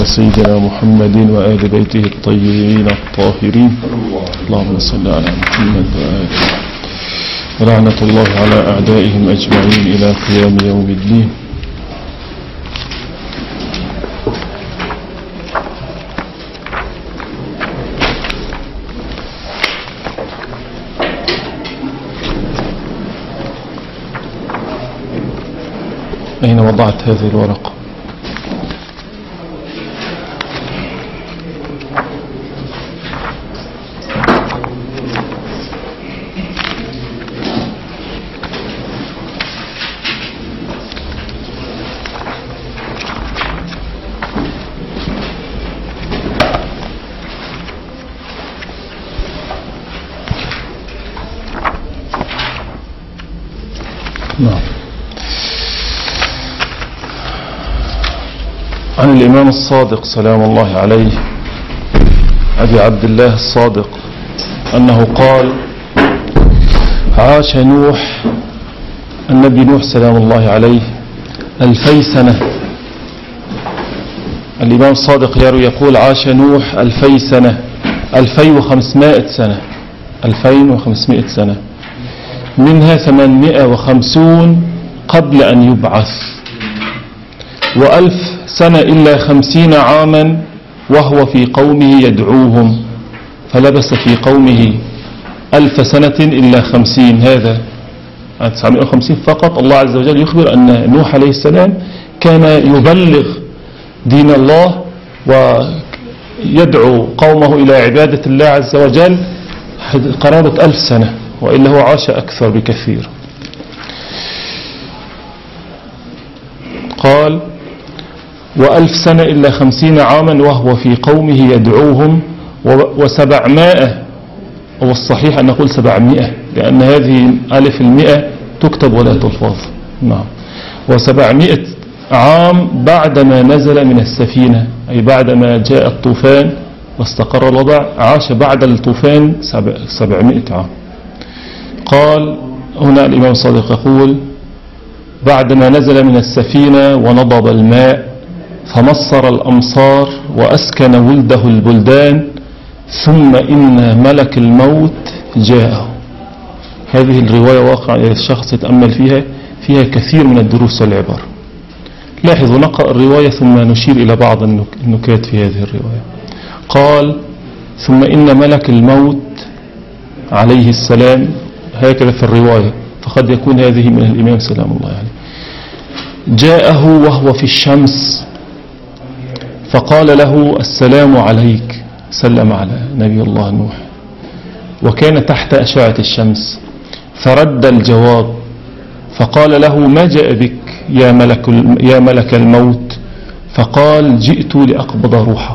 سيدنا محمد وآل بيته الطيبين الطاهرين. اللهم صل على محمد وآله. ولعنة الله على أعدائهم أجمعين إلى قيام يوم الدين. أين وضعت هذه الورقة؟ نعم. عن الإمام الصادق سلام الله عليه أبي عبد الله الصادق أنه قال: عاش نوح النبي نوح سلام الله عليه 2000 سنة. الإمام الصادق يقول: عاش نوح 2000 سنة، 2500 سنة، 2500 سنة، منها 850 قبل أن يبعث، و1000 سنة إلا 50 عاما وهو في قومه يدعوهم، فلبس في قومه 1000 سنة إلا 50. هذا 950 فقط. الله عز وجل يخبر أن نوح عليه السلام كان يبلغ دين الله ويدعو قومه إلى عبادة الله عز وجل قرابة 1000 سنة، وإلا هو عاش أكثر بكثير. قال: و1000 سنة إلا 50 عاما وهو في قومه يدعوهم، و700، والصحيح أن نقول 700 لأن هذه ألف 100 تكتب ولا تلفظ. نعم. و700 عام بعدما نزل من السفينة، أي بعدما جاء الطوفان واستقر الوضع، عاش بعد الطوفان 700 عام. قال هنا الإمام الصادق يقول: بعدما نزل من السفينة ونضب الماء فمصر الأمصار وأسكن ولده البلدان، ثم إن ملك الموت جاءه. هذه الرواية واقع الشخص يتأمل فيها كثير من الدروس والعبر. لاحظوا، نقرأ الرواية ثم نشير إلى بعض النكات في هذه الرواية. قال: ثم إن ملك الموت عليه السلام، هكذا في الرواية، فقد يكون هذه من الإمام سلام الله عليه، جاءه وهو في الشمس فقال له: السلام عليك. سلم على نبي الله نوح وكان تحت أشعة الشمس، فرد الجواب فقال له: ما جاء بك يا ملك الموت؟ فقال: جئت لأقبض روحك.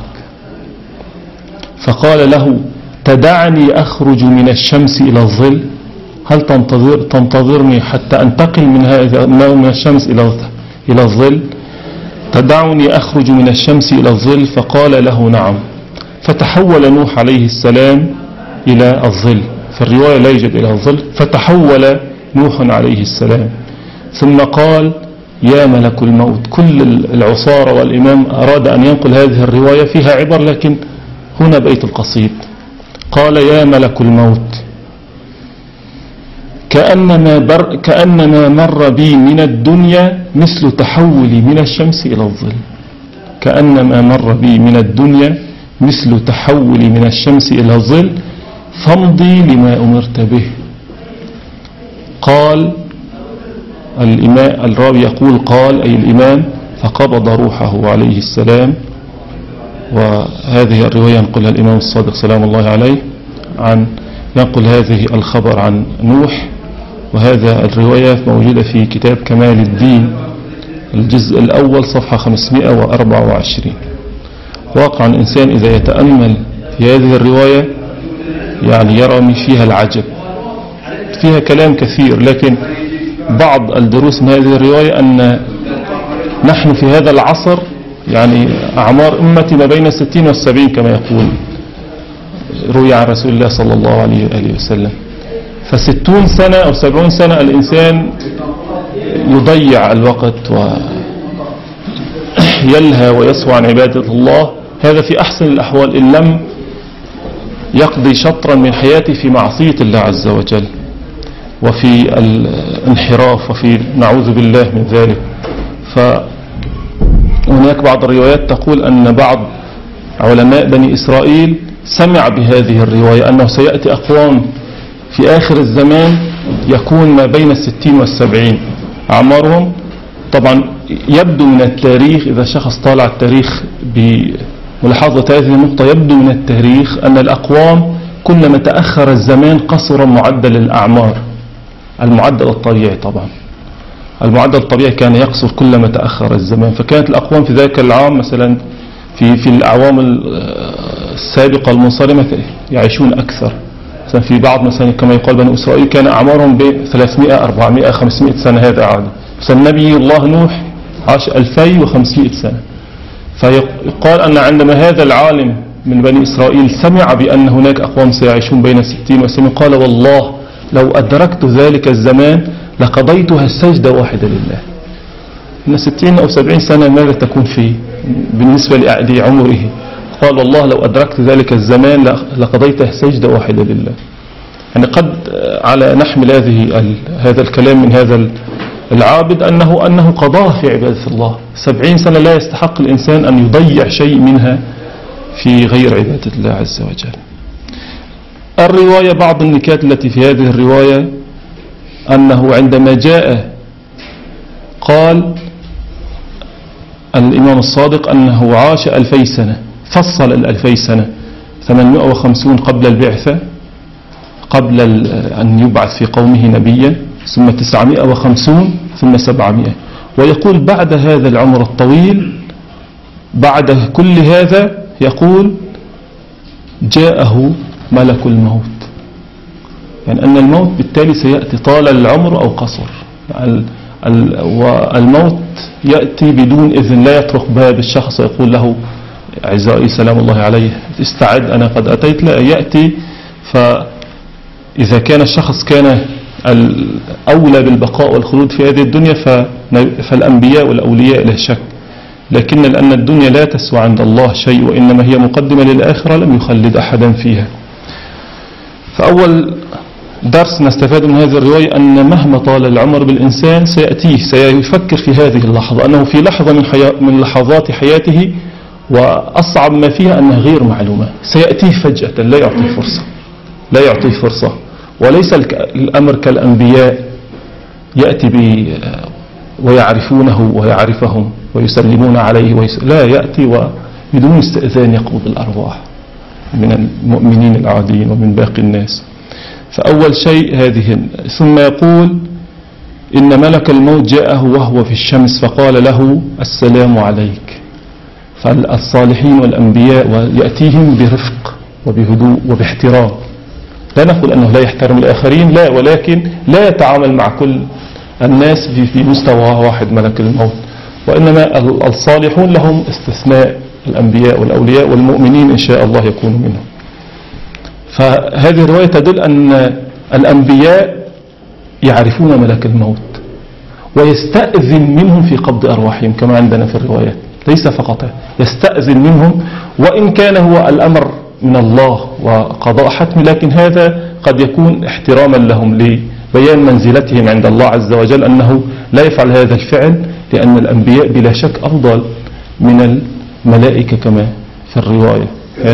فقال له: تدعني أخرج من الشمس إلى الظل؟ هل تنتظرني حتى أنتقل من الشمس إلى الظل؟ تدعني أخرج من الشمس إلى الظل؟ فقال له: نعم. فتحول نوح عليه السلام إلى الظل، في الرواية لا يوجد إلى الظل، فتحول نوح عليه السلام. ثم قال: يا ملك الموت. كل العصارة والإمام أراد أن ينقل هذه الرواية فيها عبر، لكن هنا بيت القصيد. قال: يا ملك الموت، كأنما مر بي من الدنيا مثل تحولي من الشمس إلى الظل. كأنما مر بي من الدنيا مثل تحولي من الشمس إلى الظل، فامضي لما أمرت به. قال الراوي يقول قال أي الإمام: فقبض روحه عليه السلام. وهذه الرواية ينقلها الإمام الصادق سلام الله عليه، ينقل هذه الخبر عن نوح. وهذا الرواية موجودة في كتاب كمال الدين الجزء الأول صفحة 524. واقعا الإنسان إذا يتأمل في هذه الرواية يعني يرى فيها العجب. فيها كلام كثير، لكن بعض الدروس من هذه الرواية أن نحن في هذا العصر يعني أعمار أمتي ما بين 60 و70 كما يقول روي عن رسول الله صلى الله عليه وآله وسلم. ف60 سنة أو 70 سنة الإنسان يضيع الوقت يلهى ويسوى عن عبادة الله، هذا في أحسن الأحوال إن لم يقضي شطرا من حياته في معصية الله عز وجل وفي الانحراف وفي نعوذ بالله من ذلك. فهناك بعض الروايات تقول أن بعض علماء بني إسرائيل سمع بهذه الرواية أنه سيأتي أقوام في آخر الزمان يكون ما بين 60 و70 أعمارهم. طبعا يبدو من التاريخ إذا شخص طالع التاريخ بملاحظة هذه النقطة، يبدو من التاريخ أن الأقوام كلما تأخر الزمان قصر معدل الأعمار، المعدل الطبيعي. طبعا المعدل الطبيعي كان يقصر كلما تأخر الزمان، فكانت الأقوام في ذلك العام مثلا في الأعوام السابقة المنصرمة يعيشون أكثر. مثلا في بعض مثلا كما يقال بني إسرائيل كان أعمارهم ب 300 400 500 سنة، هذا عادي. مثلا نبي الله نوح عاش 2500 سنة. فيقال أن عندما هذا العالم من بني إسرائيل سمع بأن هناك أقوام سيعيشون بين 60 و 70 قال والله لو أدركت ذلك الزمان لقضيتها السجدة واحدة لله. إن 60 أو 70 سنة ماذا تكون فيه بالنسبة لعمره؟ قال والله لو أدركت ذلك الزمان لقضيتها سجدة واحدة لله. يعني قد على نحمل هذا الكلام من هذا العابد أنه قضاه في عبادة الله. 70 سنة لا يستحق الإنسان أن يضيع شيء منها في غير عبادة الله عز وجل. الرواية بعض النكات التي في هذه الرواية أنه عندما جاء قال الإمام الصادق أنه عاش 2000 سنة، فصل 2000 سنة 850 قبل البعثة قبل أن يبعث في قومه نبيا، ثم 950 ثم 700. ويقول بعد هذا العمر الطويل بعد كل هذا يقول جاءه ملك الموت، يعني أن الموت بالتالي سيأتي طال العمر أو قصر. والموت يأتي بدون إذن، لا يطرق باب الشخص ويقول له أعزائي سلام الله عليه استعد أنا قد أتيت، لا يأتي. فإذا كان الشخص كان الأولى بالبقاء والخلود في هذه الدنيا فالأنبياء والأولياء لا شك، لكن لأن الدنيا لا تسوى عند الله شيء وإنما هي مقدمة للآخرة لم يخلد أحدا فيها. فأول درس نستفاد من هذه الرواية أن مهما طال العمر بالإنسان سيأتيه، سيفكر في هذه اللحظة أنه في لحظة من لحظات حياته وأصعب ما فيها أنها غير معلومة، سيأتيه فجأة لا يعطيه فرصة. وليس الأمر كالأنبياء يأتي ويعرفونه ويعرفهم ويسلمون عليه لا يأتي وبدون استئذان يقبض الأرواح من المؤمنين العاديين ومن باقي الناس. فأول شيء هذه. ثم يقول إن ملك الموت جاءه وهو في الشمس فقال له السلام عليك. فالصالحين والأنبياء ويأتيهم برفق وبهدوء وباحترام، لا نقول أنه لا يحترم الآخرين، لا، ولكن لا يتعامل مع كل الناس في مستوى واحد ملك الموت، وإنما الصالحون لهم استثناء، الأنبياء والأولياء والمؤمنين إن شاء الله يكونوا منهم. فهذه الرواية تدل أن الأنبياء يعرفون ملك الموت ويستأذن منهم في قبض أرواحهم كما عندنا في الروايات، ليس فقط يستأذن منهم، وإن كان هو الأمر من الله وقضاء حتم، لكن هذا قد يكون احتراما لهم لبيان منزلتهم عند الله عز وجل أنه لا يفعل هذا الفعل، لأن الأنبياء بلا شك أفضل من الملائكة كما في الرواية.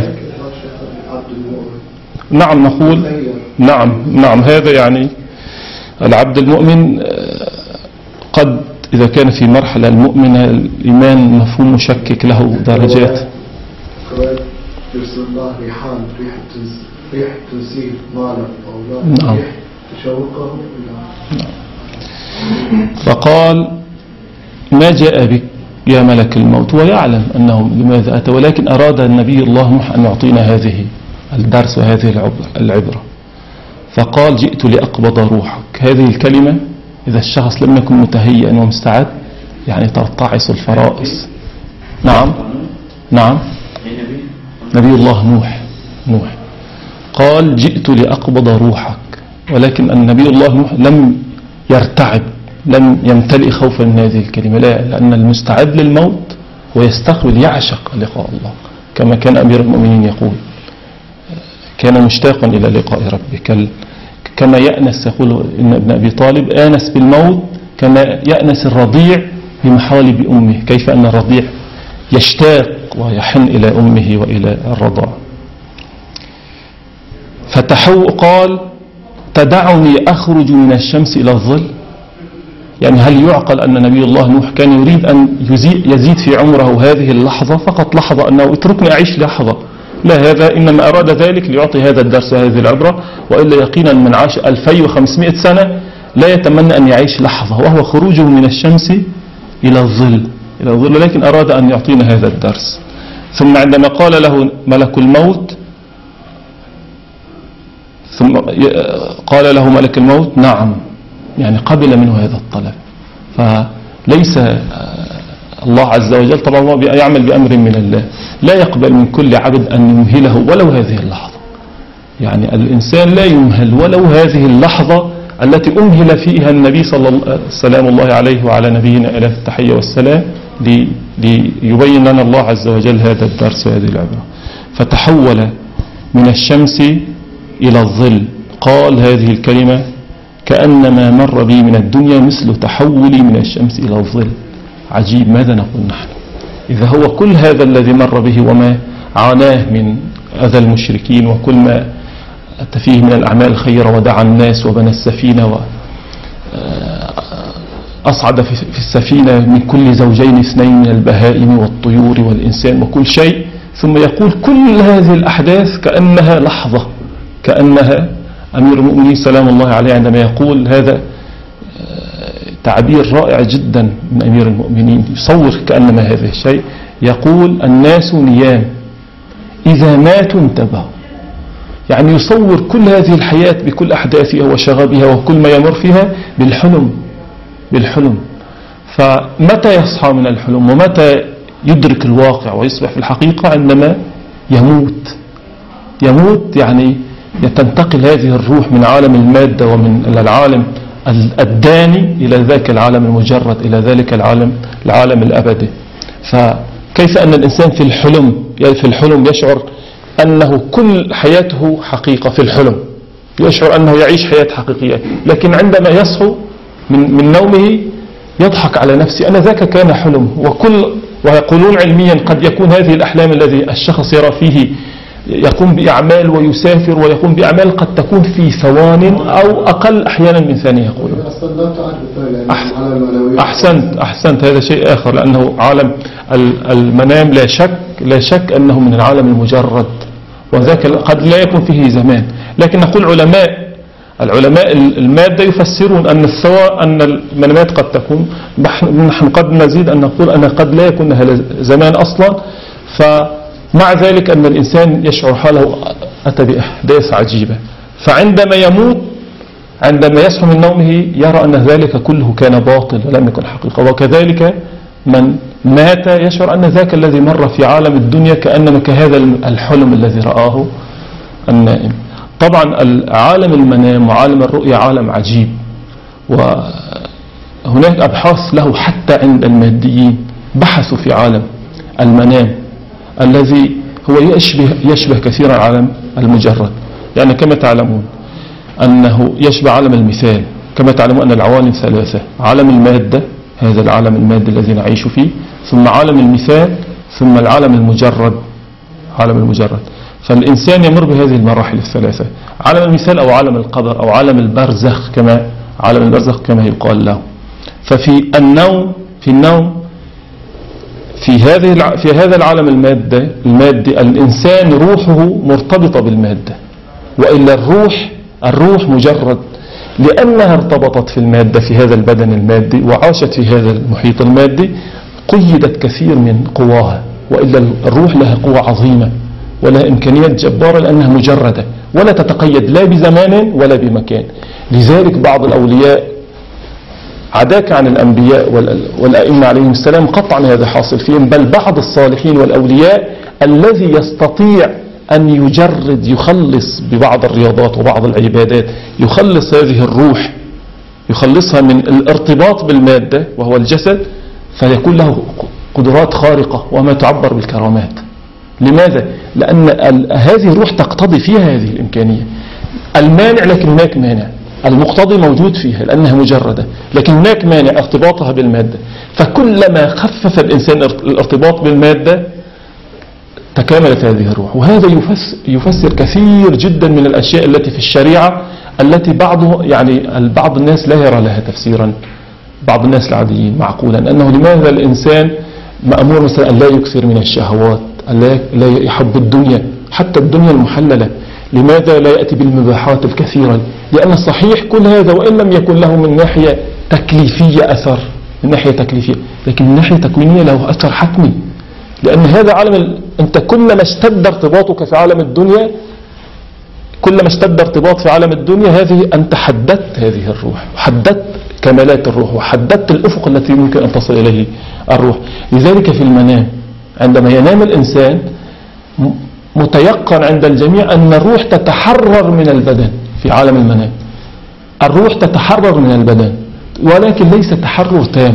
نعم نقول نعم هذا يعني العبد المؤمن قد إذا كان في مرحلة المؤمنة الإيمان مفهوم مشكك له درجات. نعم. فقال ما جاء بك يا ملك الموت، ويعلم أنه لماذا أتى، ولكن أراد النبي الله نوح أن يعطينا هذه الدرس وهذه العبرة. فقال جئت لأقبض روحك. هذه الكلمة إذا الشخص لم يكن متهيئا ومستعد يعني ترتعص الفرائص. نعم نبي الله نوح قال جئت لأقبض روحك، ولكن النبي الله نوح لم يرتعب، لم يمتلئ خوفا من هذه الكلمة، لا، لأن المستعد للموت ويستقبل يعشق لقاء الله، كما كان أمير المؤمنين يقول كان مشتاقا إلى لقاء ربه، كما يأنس، يقول إن ابن أبي طالب آنس بالموت كما يأنس الرضيع بمحالب أمه، كيف أن الرضيع يشتاق ويحن إلى أمه وإلى الرضاع. قال تدعني أخرج من الشمس إلى الظل، يعني هل يعقل أن نبي الله نوح كان يريد أن يزيد في عمره هذه اللحظة، فقط لحظة، أنه اتركني أعيش لحظة؟ لا، هذا إنما أراد ذلك ليعطي هذا الدرس وهذه العبرة، وإلا يقينا من عاش 2500 سنة لا يتمنى أن يعيش لحظة، وهو خروجه من الشمس إلى الظل، لكن أراد أن يعطينا هذا الدرس. ثم عندما قال له ملك الموت، ثم قال له ملك الموت نعم، يعني قبل منه هذا الطلب. فليس الله عز وجل، طبعا الله يعمل بأمر من الله، لا يقبل من كل عبد أن يمهله ولو هذه اللحظة، يعني الإنسان لا يمهل ولو هذه اللحظة التي أمهل فيها النبي سلام الله عليه وعلى نبينا إله التحية والسلام، ليبين لنا الله عز وجل هذا الدرس وهذه العبرة. فتحول من الشمس إلى الظل، قال هذه الكلمة كأنما مر بي من الدنيا مثل تحولي من الشمس إلى الظل. عجيب، ماذا نقول نحن إذا هو كل هذا الذي مر به وما عاناه من أذى المشركين وكل ما أتى فيه من الأعمال الخيرة، ودعا الناس وبنى السفينة وأصعد في السفينة من كل زوجين اثنين من البهائم والطيور والإنسان وكل شيء، ثم يقول كل هذه الأحداث كأنها لحظة، كأنها أمير المؤمنين سلام الله عليه عندما يقول هذا تعبير رائع جدا من أمير المؤمنين، يصور كأنما هذا الشيء، يقول الناس نيام إذا ماتوا انتبهوا، يعني يصور كل هذه الحياة بكل أحداثها وشغبها وكل ما يمر فيها بالحلم. فمتى يصحى من الحلم ومتى يدرك الواقع ويصبح في الحقيقة؟ عندما يموت، يعني تنتقل هذه الروح من عالم المادة ومن العالم الداني إلى ذاك العالم المجرد، إلى ذلك العالم الأبدي. فكيف أن الإنسان في الحلم يشعر أنه كل حياته حقيقة، في الحلم يشعر أنه يعيش حياة حقيقية، لكن عندما يصحو من نومه يضحك على نفسه أن ذاك كان حلم. ويقولون علميا قد يكون هذه الأحلام الذي الشخص يرى فيه يقوم بأعمال ويسافر ويقوم بأعمال قد تكون في ثوان أو أقل أحيانا من ثانية. يقولون أحسنت، هذا شيء آخر، لأنه عالم المنام لا شك أنه من العالم المجرد، وذاك قد لا يكون فيه زمان. لكن نقول العلماء المادة يفسرون أن المنامات قد تكون، نحن قد نزيد أن نقول أن قد لا يكون لها زمان أصلا. فمع ذلك أن الإنسان يشعر حاله أتى بأحداث عجيبة، فعندما يموت، عندما يصحى من نومه يرى أن ذلك كله كان باطل ولم يكن حقيقة. وكذلك من مات يشعر أن ذاك الذي مر في عالم الدنيا كأنما كهذا الحلم الذي رآه النائم. طبعا عالم المنام وعالم الرؤيا عالم عجيب، وهناك أبحاث له حتى عند الماديين، بحثوا في عالم المنام الذي هو يشبه كثيرا عالم المجرد. يعني كما تعلمون أنه يشبه عالم المثال، كما تعلمون أن العوالم ثلاثة: عالم المادة، هذا العالم المادي الذي نعيش فيه، ثم عالم المثال، ثم العالم المجرد، عالم المجرد. فالإنسان يمر بهذه المراحل الثلاثة: عالم المثال أو عالم القبر أو عالم البرزخ، كما عالم البرزخ كما يقال له. ففي النوم في هذا العالم المادي الإنسان روحه مرتبطة بالمادة، وإلا الروح مجرد لأنها ارتبطت في المادة، في هذا البدن المادي، وعاشت في هذا المحيط المادي، قيدت كثير من قواها. وإلا الروح لها قوة عظيمة ولها إمكانيات جبارة، لأنها مجردة ولا تتقيد لا بزمان ولا بمكان. لذلك بعض الأولياء عداك عن الأنبياء والأئمة عليهم السلام قطعا هذا حاصل فيهم، بل بعض الصالحين والأولياء الذي يستطيع أن يخلص ببعض الرياضات وبعض العبادات، يخلص هذه الروح، يخلصها من الارتباط بالمادة وهو الجسد، فيكون له قدرات خارقة وما تعبر بالكرامات. لماذا؟ لأن هذه الروح تقتضي فيها هذه الإمكانية. المانع لكن هناك مانع، المقتضي موجود فيها لأنها مجردة، لكن هناك مانع ارتباطها بالمادة. فكلما خفف الإنسان الارتباط بالمادة تكاملت هذه الروح. وهذا يفسر كثير جدا من الأشياء التي في الشريعة التي بعض الناس لا يرى لها تفسيرا، بعض الناس العاديين معقولا، أنه لماذا الإنسان مأمور مثلا أن لا يكثر من الشهوات، لا يحب الدنيا حتى الدنيا المحللة، لماذا لا يأتي بالمباحات الكثيرة؟ لأن صحيح كل هذا وإن لم يكن له من ناحية تكليفية أثر، من ناحية تكليفية، لكن من ناحية تكوينية له أثر حتمي. لأن هذا عالم أنت كلما اشتد ارتباطك في عالم الدنيا، كلما اشتد ارتباط في عالم الدنيا، هذه أنت حددت هذه الروح، حددت كمالات الروح، وحددت الأفق التي ممكن أن تصل إليه الروح. لذلك في المنام عندما ينام الإنسان متيقن عند الجميع أن الروح تتحرر من البدن. في عالم المنام الروح تتحرر من البدن، ولكن ليس تحرر تام.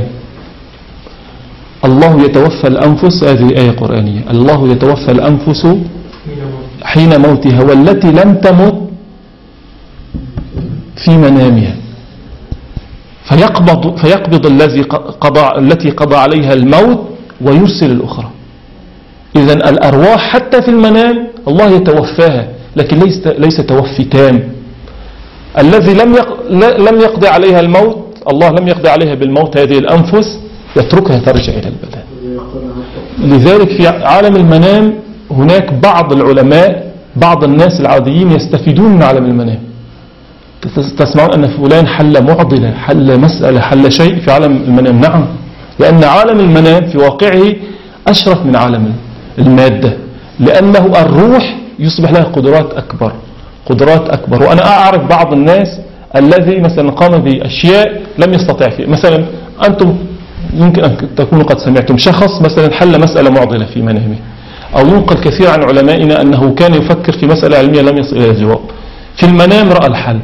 الله يتوفى الأنفس، هذه آية قرآنية، الله يتوفى الأنفس حين موتها والتي لم تمت في منامها فيقبض التي قضى عليها الموت ويرسل الأخرى. إذن الأرواح حتى في المنام الله يتوفاها، لكن ليس توفي تام. الذي لم يقضي عليها الموت، الله لم يقضي عليها بالموت هذه الأنفس، يتركها ترجع إلى البدن. لذلك في عالم المنام هناك بعض العلماء، بعض الناس العاديين يستفيدون من عالم المنام. تسمعون أن فلان حل معضلة، حل مسألة، حل شيء في عالم المنام. نعم، لأن عالم المنام في واقعه أشرف من عالم المادة، لأنه الروح يصبح لها قدرات أكبر. وأنا أعرف بعض الناس الذي مثلا قام بأشياء لم يستطع فيه. مثلا أنتم يمكن أن تكونوا قد سمعتم شخص مثلا حل مسألة معضلة في منامه، أو ينقل كثير عن علمائنا أنه كان يفكر في مسألة علمية لم يصل إلى الجواب، في المنام رأى الحل،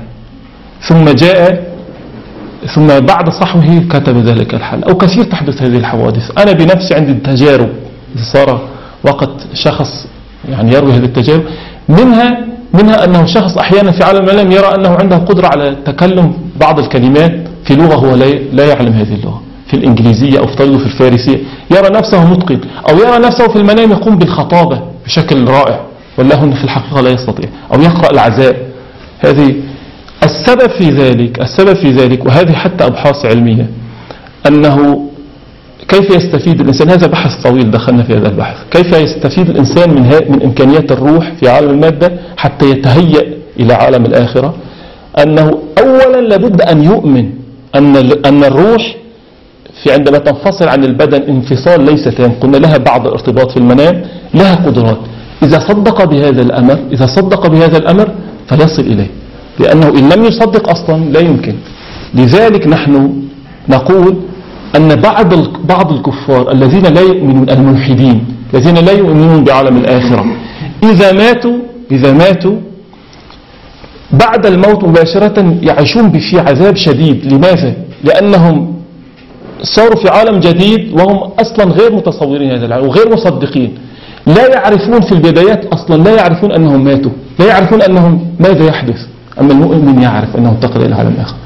ثم بعد صحوه كتب ذلك الحل. أو كثير تحدث هذه الحوادث. أنا بنفسي عندي التجارب، صار وقت شخص يروي هذه التجارب، منها أنه شخص أحيانا في عالم المنام يرى أنه عنده قدرة على تكلم بعض الكلمات في لغة هو لا يعلم هذه اللغة، في الإنجليزية أو في الفارسية، يرى نفسه متقن، أو يرى نفسه في المنام يقوم بالخطابة بشكل رائع، والله في الحقيقة لا يستطيع، أو يقرأ العزاء. هذه السبب في ذلك، وهذه حتى أبحاث علمية، أنه كيف يستفيد الإنسان. هذا بحث طويل دخلنا في هذا البحث، كيف يستفيد الإنسان من إمكانيات الروح في عالم المادة حتى يتهيأ إلى عالم الآخرة. أنه أولا لابد أن يؤمن أن الروح عندما تنفصل عن البدن انفصال ليس تام، قلنا لها بعض الارتباط في المنام، لها قدرات. إذا صدق بهذا الأمر فيصل إليه، لأنه إن لم يصدق أصلا لا يمكن. لذلك نحن نقول أن بعض الكفار الذين لا يؤمنون، الملحدين الذين لا يؤمنون بعالم الآخرة، إذا ماتوا بعد الموت مباشرة يعيشون في عذاب شديد. لماذا؟ لأنهم صاروا في عالم جديد وهم أصلا غير متصورين هذا العالم وغير مصدقين. لا يعرفون في البدايات أصلا، لا يعرفون أنهم ماتوا، لا يعرفون أنهم ماذا يحدث. أما المؤمن يعرف أنه انتقل إلى عالم آخر.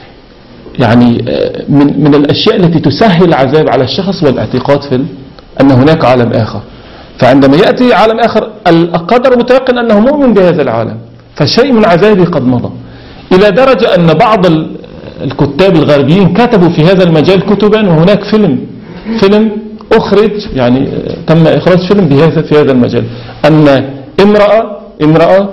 من الأشياء التي تسهل العذاب على الشخص والاعتقاد في أن هناك عالم آخر. فعندما يأتي عالم آخر القدر متيقن أنه مؤمن بهذا العالم، فشيء من عذابه قد مضى. إلى درجة أن بعض الكتاب الغربيين كتبوا في هذا المجال كتبا، وهناك فيلم أخرج، تم إخراج فيلم في هذا المجال، أن امرأة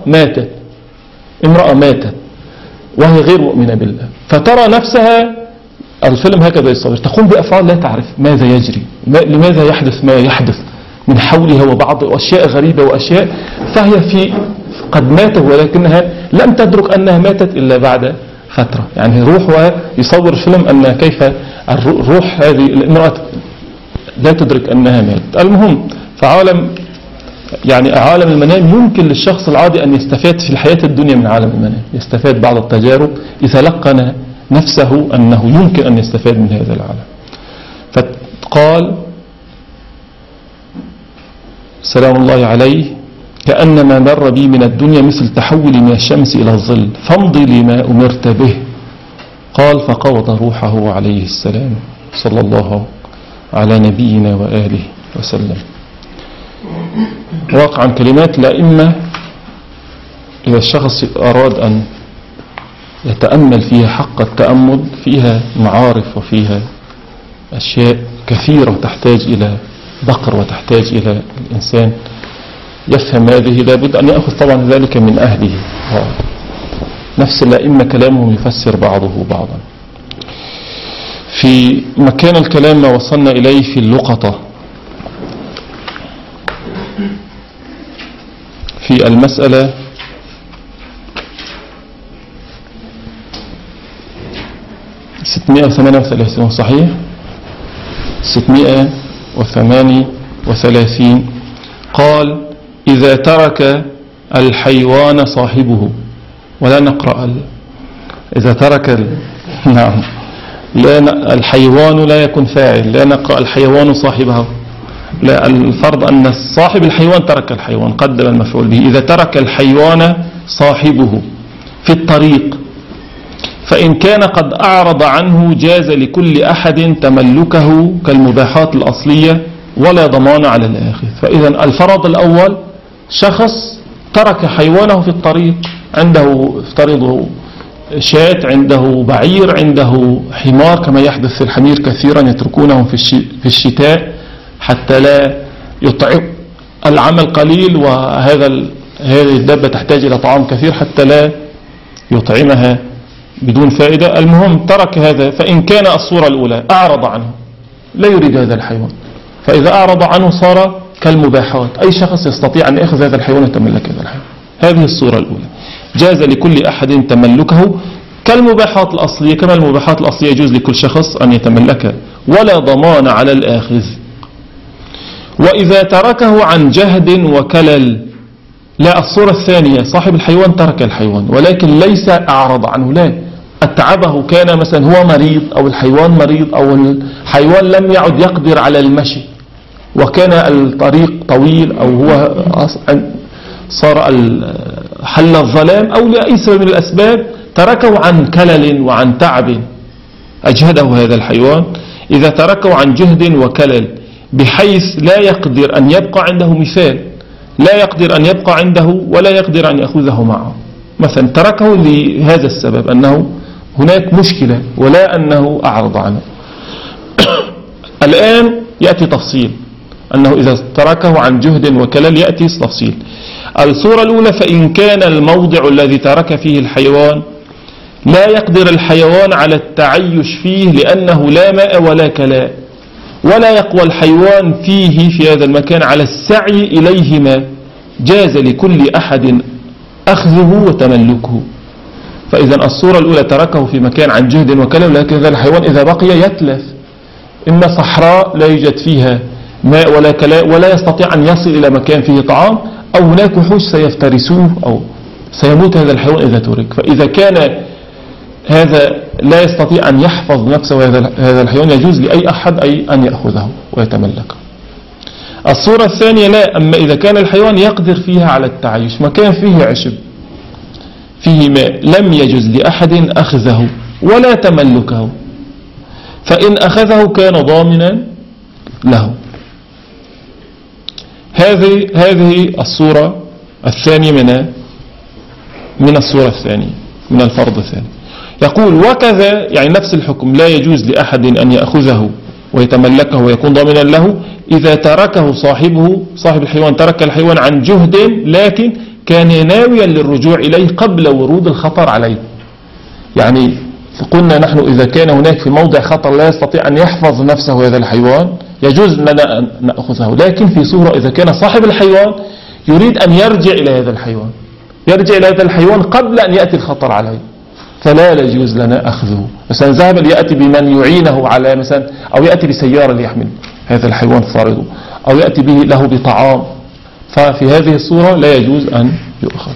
ماتت وهي غير مؤمنة بالله، فترى نفسها، الفيلم هكذا يصور، تقوم بأفعال لا تعرف ماذا يجري، لماذا يحدث ما يحدث من حولها، وبعض أشياء غريبة وأشياء، فهي قد ماتت ولكنها لم تدرك أنها ماتت إلا بعد فترة. روحها يصور الفيلم أن كيف الروح هذه الامرأة لا تدرك أنها ماتت. المهم فعالم عالم المنام يمكن للشخص العادي أن يستفاد في الحياة الدنيا من عالم المنام، يستفاد بعض التجارب إذا لقن نفسه أنه يمكن أن يستفاد من هذا العالم. فقال سلام الله عليه: كأنما مر بي من الدنيا مثل تحولي من الشمس إلى الظل فامضي لما أمرت به. قال: فقبض روحه عليه السلام، صلى الله على نبينا وآله وسلم. واقعا كلمات الأئمة إذا الشخص أراد أن يتأمل فيها حق التأمل فيها معارف وفيها أشياء كثيرة تحتاج إلى بقر وتحتاج إلى الإنسان يفهم هذه. لابد أن يأخذ طبعا ذلك من أهله. نفس الأئمة كلامهم يفسر بعضه بعضا. في مكان الكلام ما وصلنا إليه في اللقطة في المسألة 638 صحيح 638 قال: إذا ترك الحيوان صاحبه. ولا نقرأ إذا ترك نعم، الحيوان لا يكون فاعل، لا نقرأ الحيوان صاحبه، لا، الفرض أن صاحب الحيوان ترك الحيوان، قدم المفعول به. إذا ترك الحيوان صاحبه في الطريق فإن كان قد أعرض عنه جاز لكل أحد تملكه كالمباحات الأصلية ولا ضمان على الآخر. فإذا الفرض الأول: شخص ترك حيوانه في الطريق، عنده افترضه شاة، عنده بعير، عنده حمار، كما يحدث في الحمير كثيرا، يتركونه في الشتاء حتى لا يطعم، العمل قليل هذه الدابة تحتاج إلى طعام كثير حتى لا يطعمها بدون فائدة. المهم ترك هذا. فإن كان الصورة الأولى أعرض عنه، لا يريد هذا الحيوان، فإذا أعرض عنه صار كالمباحات، أي شخص يستطيع أن يأخذ هذا الحيوان ويتملك هذا الحيوان. هذه الصورة الأولى: جاز لكل أحد تملكه كالمباحات الأصلية، كما المباحات الأصلية يجوز لكل شخص أن يتملكها ولا ضمان على الآخذ. وإذا تركه عن جهد وكلل، لا، الصورة الثانية: صاحب الحيوان ترك الحيوان ولكن ليس أعرض عنه، لا، أتعبه، كان مثلا هو مريض أو الحيوان مريض أو الحيوان لم يعد يقدر على المشي وكان الطريق طويل أو هو صار حل الظلام أو لأي سبب من الأسباب، تركه عن كلل وعن تعب، أجهده هذا الحيوان. إذا تركه عن جهد وكلل بحيث لا يقدر أن يبقى عنده، مثال، لا يقدر أن يبقى عنده ولا يقدر أن يأخذه معه، مثلا تركه لهذا السبب أنه هناك مشكلة ولا أنه أعرض عنه. الآن يأتي تفصيل أنه إذا تركه عن جهد وكلل يأتي تفصيل. الصورة الأولى: فإن كان الموضع الذي ترك فيه الحيوان لا يقدر الحيوان على التعيش فيه لأنه لا ماء ولا كلاء، ولا يقوى الحيوان فيه في هذا المكان على السعي إليهما، جاز لكل أحد أخذه وتملكه. فإذا الصورة الأولى: تركه في مكان عن جهد وكلل، لكن هذا الحيوان إذا بقي يتلف، إما صحراء لا يوجد فيها ماء ولا كلاء ولا يستطيع أن يصل إلى مكان فيه طعام، أو هناك وحوش سيفترسوه أو سيموت هذا الحيوان إذا ترك. فإذا كان هذا لا يستطيع أن يحفظ نفسه هذا الحيوان، يجوز لأي أحد أن يأخذه ويتملكه. الصورة الثانية: لا، أما إذا كان الحيوان يقدر فيها على التعيش، مكان فيه عشب فيه ماء، لم يجوز لأحد أخذه ولا تملكه، فإن أخذه كان ضامنا له. هذه الصورة الثانية من الصورة الثانية من الفرض الثاني. يقول: وكذا، يعني نفس الحكم، لا يجوز لأحد أن يأخذه ويتملكه ويكون ضامنا له إذا تركه صاحب الحيوان ترك الحيوان عن جهد لكن كان ناويا للرجوع إليه قبل ورود الخطر عليه. يعني قلنا نحن إذا كان هناك في موضع خطر لا يستطيع أن يحفظ نفسه هذا الحيوان يجوز لنا أن نأخذه، لكن في صورة إذا كان صاحب الحيوان يريد أن يرجع إلى هذا الحيوان قبل أن يأتي الخطر عليه، فلا يجوز لنا أخذه. مثلا ذهب ليأتي بمن يعينه على مثلا، أو يأتي بسيارة ليحمل هذا الحيوان فرضه، أو يأتي به له بطعام، ففي هذه الصورة لا يجوز أن يؤخذ.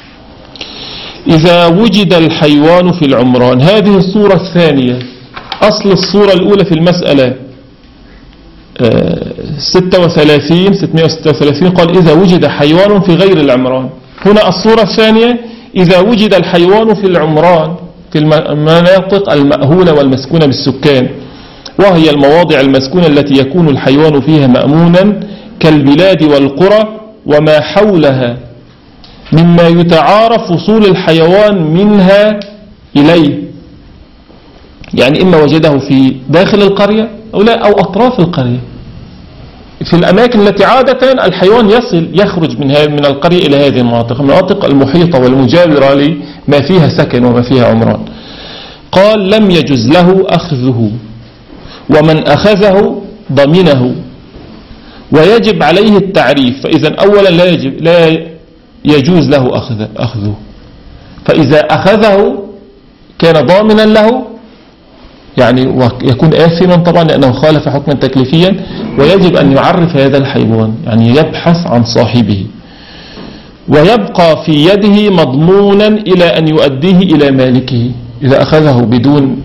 إذا وجد الحيوان في العمران، هذه الصورة الثانية. أصل الصورة الأولى في المسألة 636 قال إذا وجد حيوان في غير العمران. هنا الصورة الثانية إذا وجد الحيوان في العمران في المناطق المأهولة والمسكونة بالسكان، وهي المواضع المسكونة التي يكون الحيوان فيها مأمونا كالبلاد والقرى وما حولها مما يتعارف وصول الحيوان منها إليه، يعني إما وجده في داخل القرية أو لا أو أطراف القرية، في الأماكن التي عادة الحيوان يخرج من القرية إلى هذه المناطق المحيطة والمجاورة لما فيها سكن وما فيها عمران. قال لم يجز له أخذه، ومن أخذه ضمنه ويجب عليه التعريف. فإذا أولا لا يجوز له أخذه، فإذا أخذه كان ضامنا له يعني ويكون آثما طبعا لأنه خالف حكما تكليفيا، ويجب أن يعرف هذا الحيوان يعني يبحث عن صاحبه، ويبقى في يده مضمونا إلى أن يؤديه إلى مالكه. إذا أخذه بدون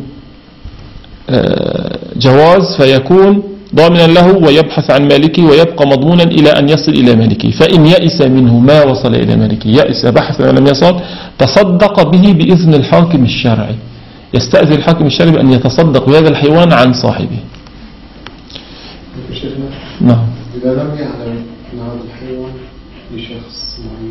جواز فيكون ضامنا له ويبحث عن مالكه ويبقى مضمونا إلى أن يصل إلى مالكه. فإن يئس منه ما وصل إلى مالكه، يئس بحث ولم يصل، تصدق به بإذن الحاكم الشرعي، يستأذن الحاكم الشرعي بأن يتصدق بهذا الحيوان عن صاحبه. نعم. إذا لم يعلم أن هذا الحيوان لشخص معين،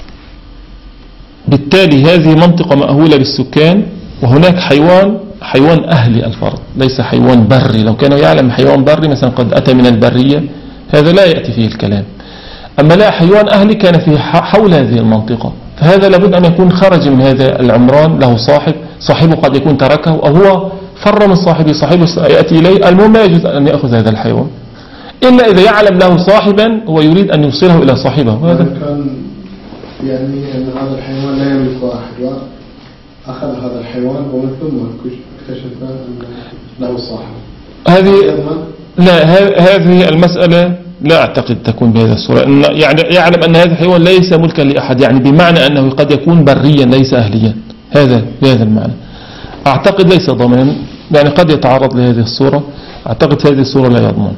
بالتالي هذه منطقة مأهولة بالسكان، وهناك حيوان أهلي الفرد ليس حيوان بري. لو كانوا يعلم حيوان بري مثلا قد أتى من البرية هذا لا يأتي فيه الكلام. أما لا حيوان أهلي كان في حول هذه المنطقة، فهذا لابد أن يكون خرج من هذا العمران له صاحبه قد يكون تركه أو هو فر من صاحبه يأتي إليه. المهم لا يجوز أن يأخذ هذا الحيوان إلا إذا يعلم له صاحبا ويريد أن يوصله إلى صاحبه. هذا كان يعني أن هذا الحيوان لا يملكه أحد، أخذ هذا الحيوان ومن ثم اكتشف أن له صاحب. هذه المسألة لا أعتقد تكون بهذا الصورة. يعني يعلم أن هذا الحيوان ليس ملكا لأحد، يعني بمعنى أنه قد يكون بريا ليس أهليا، هذا بهذا المعنى. أعتقد ليس ضمنا، يعني قد يتعرض لهذه الصورة، أعتقد هذه الصورة لا يضمن.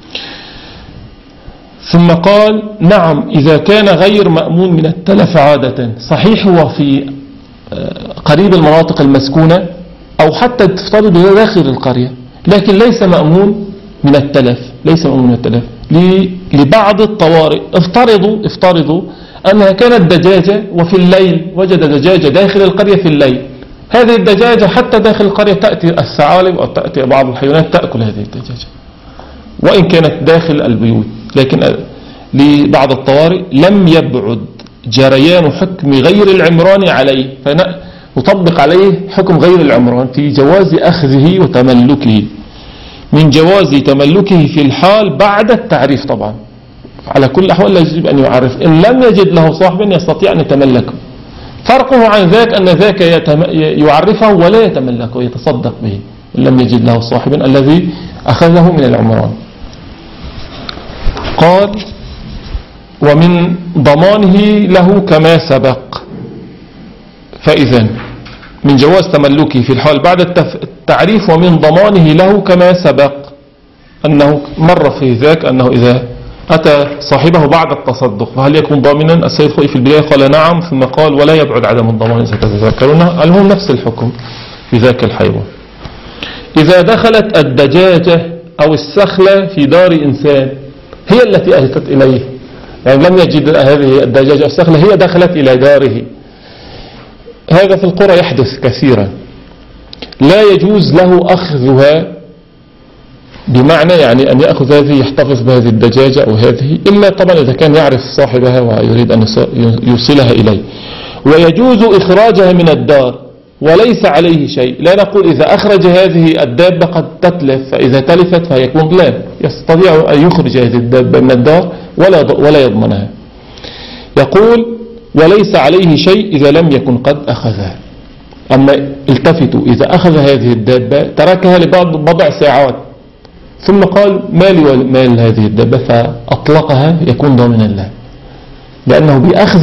ثم قال نعم إذا كان غير مأمون من التلف عادة. صحيح هو في قريب المناطق المسكونة أو حتى تفترض داخل القرية، لكن ليس مأمون من التلف، ليس مأمون من التلف لبعض الطوارئ. افترضوا أنها كانت دجاجة وفي الليل وجد دجاجة داخل القرية في الليل، هذه الدجاجة حتى داخل القرية تأتي الثعالب أو تأتي بعض الحيوانات تأكل هذه الدجاجة وإن كانت داخل البيوت، لكن لبعض الطوارئ لم يبعد جريان حكم غير العمران عليه، فنطبق عليه حكم غير العمران في جواز أخذه وتملكه، من جواز تملكه في الحال بعد التعريف. طبعا على كل أحوال يجب أن يعرف، إن لم يجد له صاحبا يستطيع أن يتملكه. فرقه عن ذاك أن ذاك يعرفه ولا يتملكه يتصدق به إن لم يجد له صاحبا الذي أخذه من العمران. قال ومن ضمانه له كما سبق. فإذا من جواز تملكه في الحال بعد التعريف ومن ضمانه له كما سبق، أنه مر في ذاك أنه إذا أتى صاحبه بعد التصدق فهل يكون ضامنا؟ السيد خوئي في البداية قال نعم، ثم قال ولا يبعد عدم الضمان إذا تتذكرون. لهم نفس الحكم بذاك الحيوان. إذا دخلت الدجاجة أو السخلة في دار إنسان، هي التي أتت إليه، يعني لم يجد هذه الدجاجة أو السخلة، هي دخلت إلى داره. هذا في القرى يحدث كثيرا. لا يجوز له أخذها، بمعنى يعني أن يأخذ هذه يحتفظ بهذه الدجاجة أو هذه، إلا طبعا إذا كان يعرف صاحبها ويريد أن يوصلها إليه. ويجوز إخراجها من الدار وليس عليه شيء. لا نقول إذا أخرج هذه الدابة قد تتلف، فإذا تلفت فيكون ضلال، يستطيع أن يخرج هذه الدابة من الدار ولا يضمنها. يقول وليس عليه شيء إذا لم يكن قد أخذها. أما التفتوا، إذا أخذ هذه الدابة تركها لبضع ساعات ثم قال مالي ومال هذه الدابة فأطلقها يكون ضامنا له، لأنه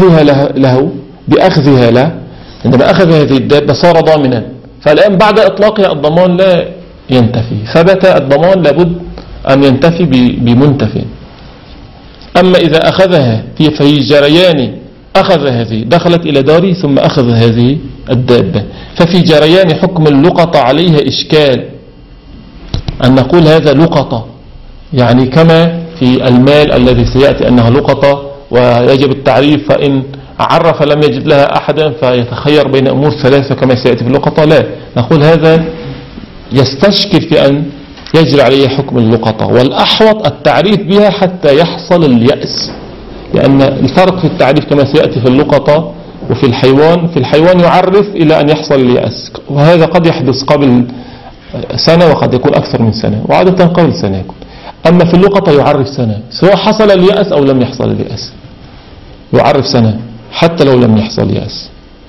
بأخذها له عندما أخذ هذه الدابة صار ضامنا. فالآن بعد إطلاقها الضمان لا ينتفي، ثبت الضمان لابد أن ينتفي بمنتف. أما إذا أخذها في جريان، أخذ هذه دخلت إلى داري ثم أخذ هذه الدابة، ففي جريان حكم اللقطة عليها إشكال أن نقول هذا لقطة، يعني كما في المال الذي سيأتي أنها لقطة ويجب التعريف، فإن عرف لم يجد لها أحدا فيتخير بين أمور ثلاثة كما سيأتي في اللقطة. لا، نقول هذا يستشكل في أن يجري عليه حكم اللقطة، والأحوط التعريف بها حتى يحصل اليأس، لأن الفرق في التعريف كما سيأتي في اللقطة وفي الحيوان. في الحيوان يعرف إلى أن يحصل اليأس، وهذا قد يحدث قبل سنة وقد يكون أكثر من سنة، وعادة قبل سنة يكون. أما في اللقطة يعرف سنة، سواء حصل اليأس أو لم يحصل اليأس، يعرف سنة حتى لو لم يحصل يأس.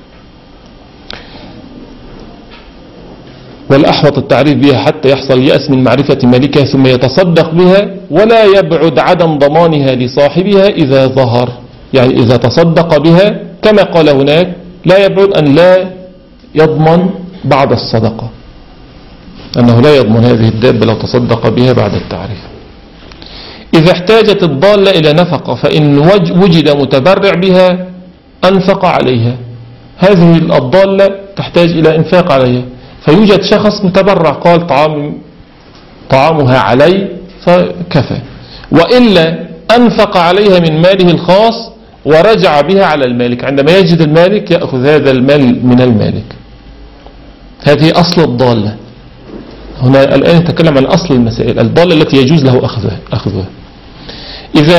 والأحوط التعريف بها حتى يحصل يأس من معرفة مالكها ثم يتصدق بها، ولا يبعد عدم ضمانها لصاحبها إذا ظهر، يعني إذا تصدق بها كما قال هناك لا يبعد أن لا يضمن بعد الصدقة، أنه لا يضمن هذه الدابة لو تصدق بها بعد التعريف. إذا احتاجت الضالة إلى نفقة فإن وجد متبرع بها أنفق عليها. هذه الضالة تحتاج إلى إنفاق عليها، فيوجد شخص متبرع قال طعامها علي فكفى، وإلا أنفق عليها من ماله الخاص ورجع بها على المالك، عندما يجد المالك يأخذ هذا المال من المالك. هذه أصل الضالة. هنا الآن نتكلم عن أصل المسائل، الضالة التي يجوز له أخذها. إذا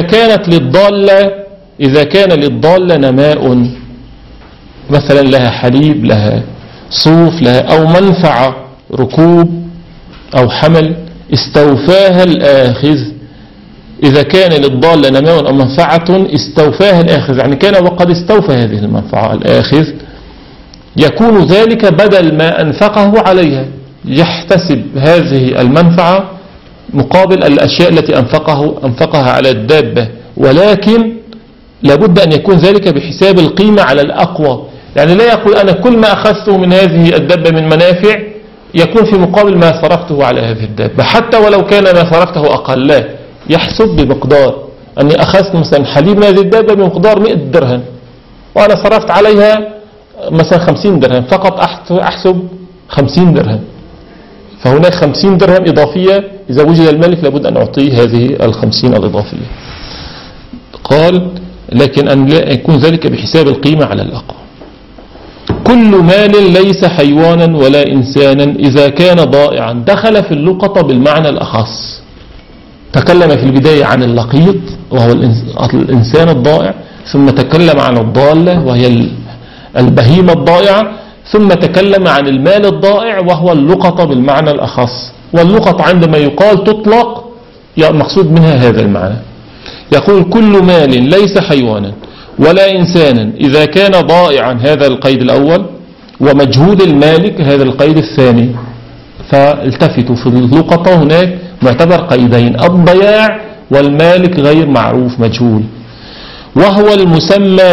كان للضالة نماء، مثلا لها حليب، لها صوف، لها أو منفعة ركوب أو حمل، استوفاها الآخذ. إذا كان للضالة نماء أو منفعة استوفاها الآخذ، يعني كان وقد استوفى هذه المنفعة الآخذ، يكون ذلك بدل ما أنفقه عليها، يحتسب هذه المنفعة مقابل الأشياء التي أنفقها على الدابة، ولكن لابد أن يكون ذلك بحساب القيمة على الأقوى. يعني لا يقول أنا كل ما أخذته من هذه الدابة من منافع يكون في مقابل ما صرفته على هذه الدابة، حتى ولو كان ما صرفته أقل، لا، يحسب بمقدار. أني أخذت مثلا حليب من هذه الدابة بمقدار 100 درهم وأنا صرفت عليها مثلا 50 درهم، فقط أحسب 50 درهم، فهناك 50 درهم إضافية إذا وجد الملك لابد أن أعطيه هذه 50 الإضافية. قال لكن أن لا يكون ذلك بحساب القيمة على الأقوى. كل مال ليس حيوانا ولا إنسانا إذا كان ضائعا دخل في اللقطة بالمعنى الأخص. تكلم في البداية عن اللقيط وهو الإنسان الضائع، ثم تكلم عن الضالة وهي البهيمة الضائعة، ثم تكلم عن المال الضائع وهو اللقطة بالمعنى الأخص. واللقطة عندما يقال تطلق مقصود منها هذا المعنى. يقول كل مال ليس حيوانا ولا إنسانا إذا كان ضائعا، هذا القيد الأول، ومجهول المالك هذا القيد الثاني. فالتفتوا في اللقطة هناك معتبر قيدين، الضياع والمالك غير معروف مجهول. وهو المسمى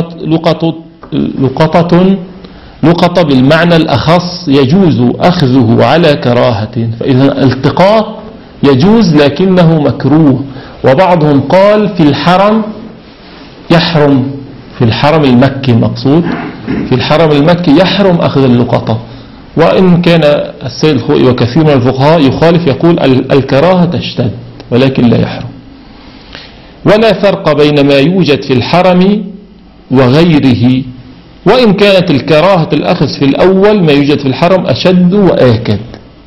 لقطة بالمعنى الأخص يجوز أخذه على كراهة. فإذا التقاط يجوز لكنه مكروه. وبعضهم قال في الحرم يحرم، في الحرم المكي مقصود، في الحرم المكي يحرم أخذ اللقطة. وإن كان السيد الخوئي وكثير من الفقهاء يخالف، يقول الكراهة تشتد ولكن لا يحرم. ولا فرق بين ما يوجد في الحرم وغيره، وإن كانت الكراهة الأخذ في الأول ما يوجد في الحرم أشد وآكد.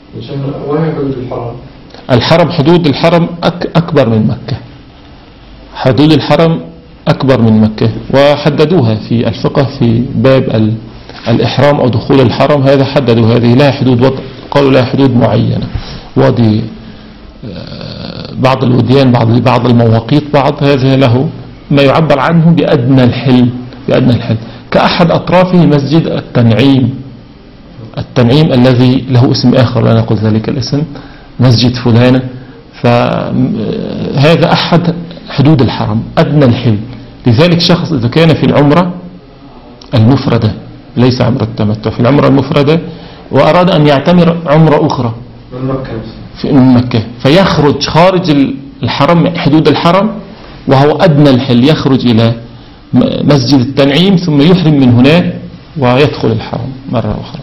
الحرم حدود الحرم أكبر من مكة، حدود الحرم أكبر من مكة، وحددوها في الفقه في باب الإحرام أو دخول الحرم، هذا حددوا هذه لها حدود، قالوا لها حدود معينة. وادي بعض الوديان، بعض المواقيت، بعض هذا له ما يعبر عنه بأدنى الحل، بأدنى الحل، كأحد أطرافه مسجد التنعيم الذي له اسم آخر لا نقول ذلك الاسم، مسجد فلانة. فهذا أحد حدود الحرم أدنى الحل. لذلك شخص إذا كان في العمرة المفردة ليس عمرة التمتع، في العمرة المفردة وأراد أن يعتمر عمرة أخرى من مكة، فيخرج خارج الحرم حدود الحرم وهو أدنى الحل، يخرج إلى مسجد التنعيم ثم يحرم من هناك ويدخل الحرم مرة أخرى.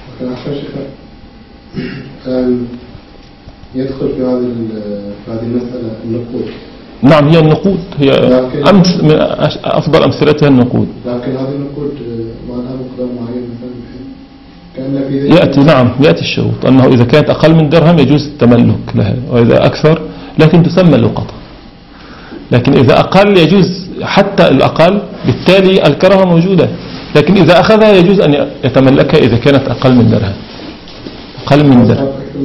يدخل في هذه المسألة النقود. نعم، هي النقود هي أفضل أمثلتها النقود. لكن هذه النقود ما لها مقدار معين مثلا كأن في يأتي، نعم يأتي الشروط أنه إذا كانت أقل من درهم يجوز التملك لها، وإذا أكثر لكن تسمى لقطة، لكن إذا أقل يجوز حتى الأقل، بالتالي الكراهة موجودة، لكن إذا أخذها يجوز أن يتملكها إذا كانت أقل من درهم. أقل من درهم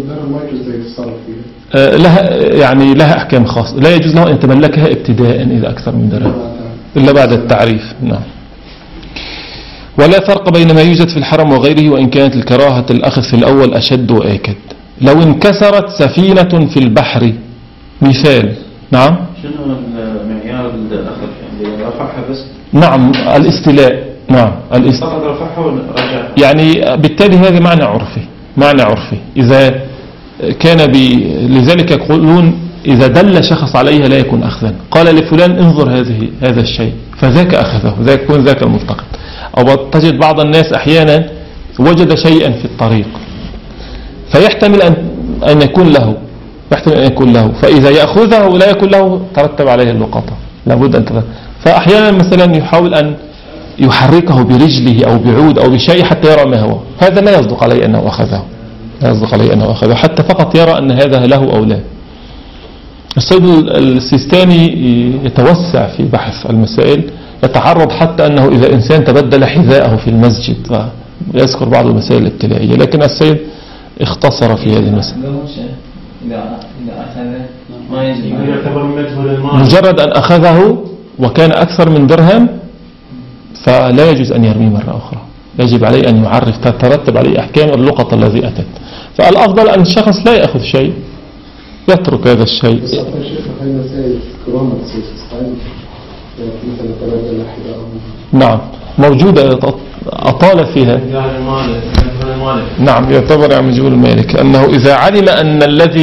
لها يعني لها أحكام خاصة، لا يجوز له أن يتملكها ابتداء إذا أكثر من درهم إلا بعد التعريف. نعم. ولا فرق بين ما يوجد في الحرم وغيره، وإن كانت الكراهة الأخذ في الأول أشد وآكد. لو انكسرت سفينة في البحر مثال. نعم. شنو المعيار الأخذ يعني رفعها بس؟ نعم الاستيلاء. نعم فقط رفعها ورجعها، يعني بالتالي هذا معنى عرفي، معنى عرفي. إذا كان لذلك يقولون إذا دل شخص عليها لا يكون أخذا، قال لفلان انظر هذا الشيء فذاك أخذه، ذاك يكون ذاك الملتقط. أو تجد بعض الناس أحيانا وجد شيئا في الطريق فيحتمل أن يكون له، فإذا يأخذه ولا يكون له ترتب عليه اللقطة، لابد أن ترتب. فأحيانا مثلا يحاول أن يحركه برجله أو بعود أو بشيء حتى يرى ما هو، هذا لا يصدق عليه أنه أخذه، لا يصدق عليه أنه أخذه، حتى فقط يرى أن هذا له أو لا. السيد السيستاني يتوسع في بحث المسائل، يتعرض حتى أنه إذا إنسان تبدل حذاءه في المسجد ويذكر بعض المسائل الابتلائية، لكن السيد اختصر في هذه المسألة. مجرد أن أخذه وكان أكثر من درهم فلا يجوز أن يرميه مرة أخرى، يجب عليه أن يعرف، تترتب عليه أحكام اللقطة الذي أتت. فالأفضل أن الشخص لا يأخذ شيء، يترك هذا الشيء. نعم موجودة، أطال فيها. نعم يعتبر عن مجهول المالك، أنه إذا علم أن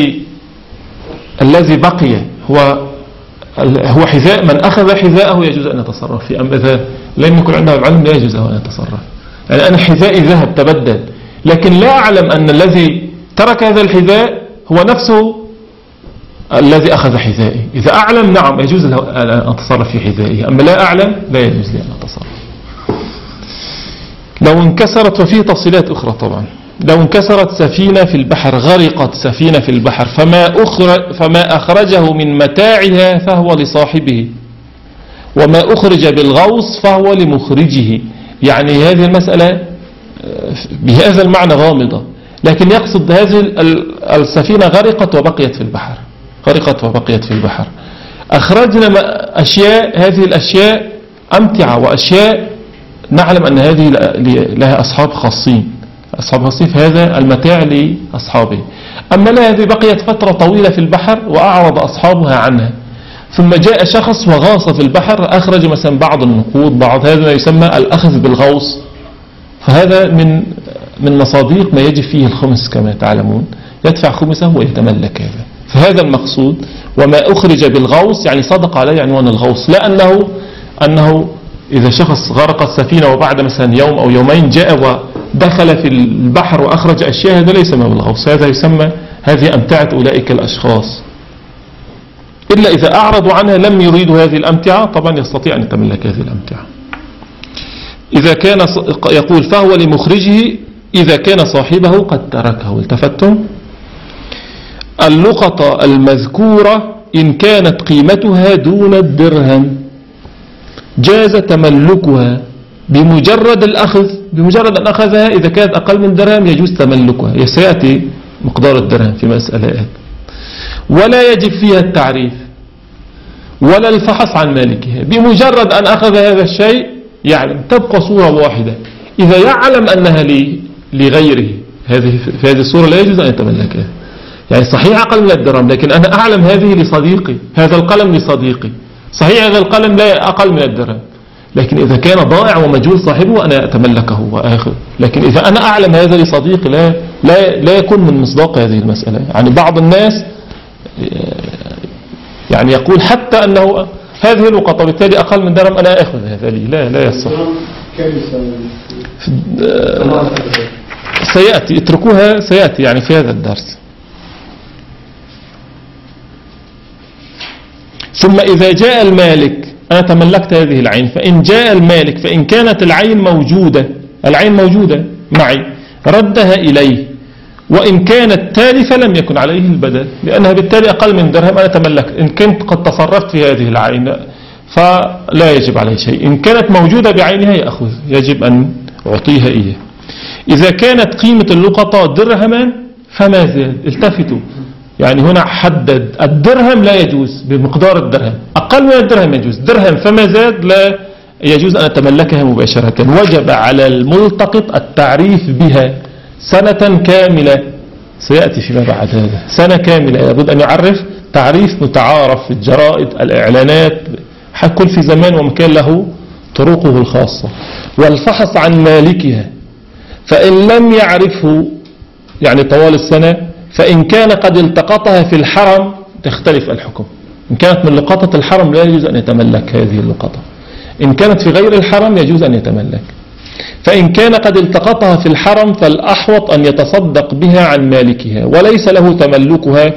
الذي بقي هو حذاء من أخذ حذاءه يجوز أن يتصرف فيه، أما إذا لم يكن عنده العلم لا يجوز أن يتصرف. يعني أنا حذائي ذهب تبدل، لكن لا أعلم أن الذي ترك هذا الحذاء هو نفسه الذي أخذ حذائي. إذا أعلم نعم يجوز أن أتصرف في حذائه، أما لا أعلم لا يجوز لي أن أتصرف. لو انكسرت، وفيه تفصيلات أخرى طبعا، لو انكسرت سفينة في البحر، غرقت سفينة في البحر فما أخرجه من متاعها فهو لصاحبه، وما أخرج بالغوص فهو لمخرجه. يعني هذه المسألة بهذا المعنى غامضة، لكن يقصد هذه السفينة غرقت وبقيت في البحر، أخرجنا أشياء، هذه الأشياء أمتعة وأشياء نعلم أن هذه لها أصحاب خاصين، فهذا المتاع لأصحابه. أما لا، هذه بقيت فترة طويلة في البحر وأعرض أصحابها عنها، ثم جاء شخص وغاص في البحر أخرج مثلا بعض النقود، بعض هذا ما يسمى الأخذ بالغوص، فهذا من مصاديق ما يجب فيه الخمس كما تعلمون، يدفع خمسه ويتملك هذا. فهذا المقصود، وما أخرج بالغوص يعني صدق عليه عنوان الغوص، لا أنه إذا شخص غرق السفينة وبعد مثلا يوم أو يومين جاء ودخل في البحر وأخرج أشياء، هذا ليس ما بالغوص، هذا يسمى هذه أمتعة أولئك الأشخاص، إلا إذا أعرضوا عنها لم يريدوا هذه الأمتعة طبعا يستطيع أن يتملك هذه الأمتعة. إذا كان يقول فهو لمخرجه إذا كان صاحبه قد تركه. التفتم. اللقطة المذكورة إن كانت قيمتها دون الدرهم جاز تملكها بمجرد أن أخذها. إذا كانت أقل من درهم يجوز تملكها، سيأتي مقدار الدرهم في مسألة، ولا يجب فيها التعريف ولا الفحص عن مالكها. بمجرد أن أخذ هذا الشيء يعلم، تبقى صورة واحدة، إذا يعلم أنها لغيره في هذه الصورة لا يجوز أن يتملكها. يعني صحيح أقل من الدرهم، لكن أنا أعلم هذه لصديقي، هذا القلم لصديقي، صحيح هذا القلم لا أقل من الدرهم، لكن إذا كان ضائع ومجهول صاحبه أنا أتملكه وآخذ. لكن إذا أنا أعلم هذا لصديقي لا يكون من مصداق هذه المسألة. يعني بعض الناس يعني يقول حتى أنه هذه اللقطة بالتالي أقل من درهم أنا أخذ هذا لي. لا يصح. سيأتي اتركوها، سيأتي يعني في هذا الدرس. ثم إذا جاء المالك، أنا تملكت هذه العين، فإن جاء المالك فإن كانت العين موجودة معي ردها إليه، وإن كانت تالفة لم يكن عليه البدل، لأنها بالتالي أقل من درهم أنا تملكت. إن كنت قد تصرفت في هذه العين فلا يجب عليه شيء، إن كانت موجودة بعينها يأخذ، يجب أن أعطيها إياه. إذا كانت قيمة اللقطة درهما فما زاد، التفتوا، يعني هنا حدد الدرهم لا يجوز بمقدار الدرهم، أقل من الدرهم يجوز، درهم فما زاد لا يجوز أن أتملكها مباشرة. وجب على الملتقط التعريف بها سنة كاملة، سيأتي فيما بعد هذا، سنة كاملة لابد أن يعرف تعريف متعارف في الجرائد، الإعلانات، كل في زمان ومكان له طرقه الخاصة. والفحص عن مالكها، فإن لم يعرفه يعني طوال السنة، فإن كان قد التقطها في الحرم تختلف الحكم. إن كانت من لقطة الحرم لا يجوز أن يتملك هذه اللقطة، إن كانت في غير الحرم يجوز أن يتملك. فإن كان قد التقطها في الحرم فالأحوط أن يتصدق بها عن مالكها، وليس له تملكها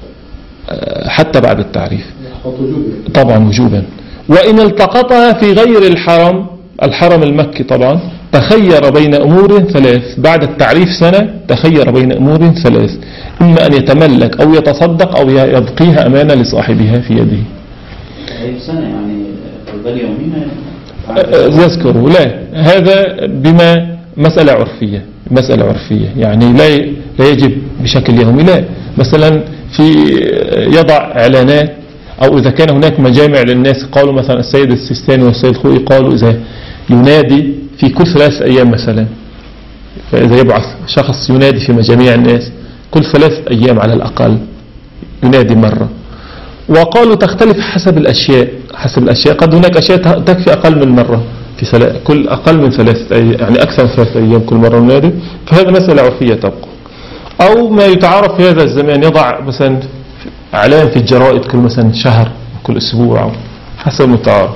حتى بعد التعريف طبعا وجوبا. وإن التقطها في غير الحرم المكي طبعا، تخير بين أمور ثلاث، بعد التعريف سنة تخير بين أمور ثلاث، إما أن يتملك أو يتصدق أو يبقيها أمانة لصاحبها في يده. سنة يعني البال يومين يذكروا، لا هذا بما مسألة عرفية يعني لا يجب بشكل يومي. لا مثلا في يضع إعلانات، أو إذا كان هناك مجامع للناس، قالوا مثلا السيد السيستاني والسيد الخوئي قالوا إذا ينادي في كل 3 أيام مثلا، فإذا يبعث شخص ينادي في مجاميع الناس كل 3 أيام على الأقل ينادي مرة. وقالوا تختلف حسب الأشياء، قد هناك أشياء تكفي أقل من مرة في كل أقل من 3 أيام، يعني أكثر من 3 أيام كل مرة ينادي، فهذا مسألة عرفية تبقى. أو ما يتعارف في هذا الزمان، يضع مثلا إعلان في الجرائد كل مثلا شهر كل أسبوع حسب المتعارف.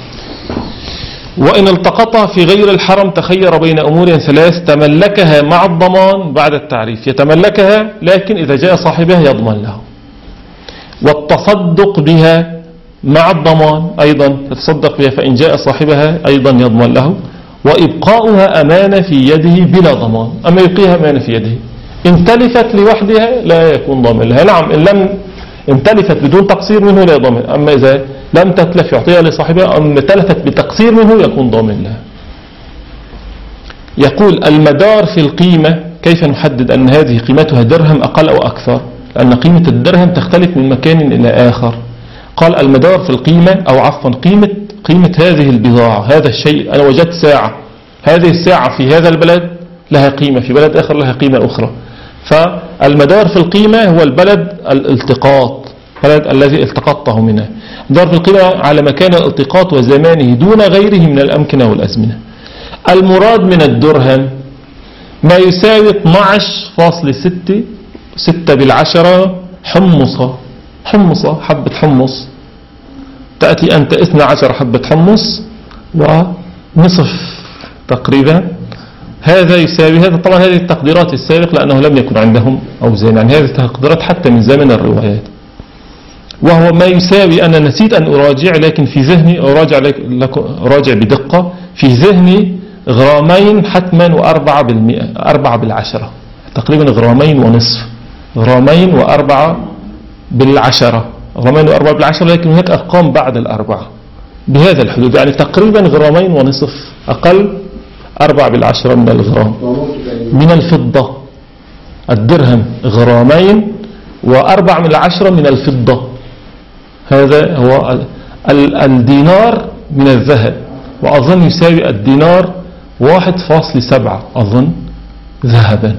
وإن التقطها في غير الحرم تخير بين أمور 3، تملكها مع الضمان بعد التعريف، يتملكها لكن إذا جاء صاحبها يضمن له. والتصدق بها مع الضمان أيضا يتصدق بها، فإن جاء صاحبها أيضا يضمن له. وإبقاؤها أمانة في يده بلا ضمان، أما يبقيها أمانة في يده، إن تلفت لوحدها لا يكون ضامن لها. نعم إن تلفت بدون تقصير منه لا يضمن، أما إذا لم تتلف يعطيها لصاحبها، أم تلفت بتقصير منه يكون ضامن لها. يقول المدار في القيمة، كيف نحدد أن هذه قيمتها درهم أقل أو أكثر؟ لأن قيمة الدرهم تختلف من مكان إلى آخر. قال المدار في القيمة، أو عفوا قيمة هذه البضاعة، هذا الشيء. أنا وجدت ساعة، هذه الساعة في هذا البلد لها قيمة، في بلد آخر لها قيمة أخرى. فالمدار في القيمة هو البلد الالتقاط، البلد الذي التقطته منه. المدار في القيمة على مكان الالتقاط وزمانه دون غيره من الأمكنة والأزمنة. المراد من الدرهم ما يساوي 12.6 حمصة، حبة حمص. تأتي أنت 12 حبة حمص ونصف تقريبا، هذا يساوي هذا. طبعا هذه التقديرات السابق لأنه لم يكن عندهم أوزان، يعني هذه التقديرات حتى من زمن الروايات. وهو ما يساوي، أنا نسيت أن أراجع، لكن في ذهني أراجع بدقة، في ذهني غرامين حتما و4 بالعشرة، تقريبا غرامين ونصف، غرامين و4 بالعشرة، غرامين و4 بالعشرة، لكن هناك أرقام بعد الأربعة بهذا الحدود، يعني تقريبا غرامين ونصف، أقل 4 بالعشرة من الغرام من الفضة. الدرهم غرامين و4 من العشرة من الفضة. هذا هو الدينار من الذهب، وأظن يساوي الدينار 1.7 أظن ذهبا.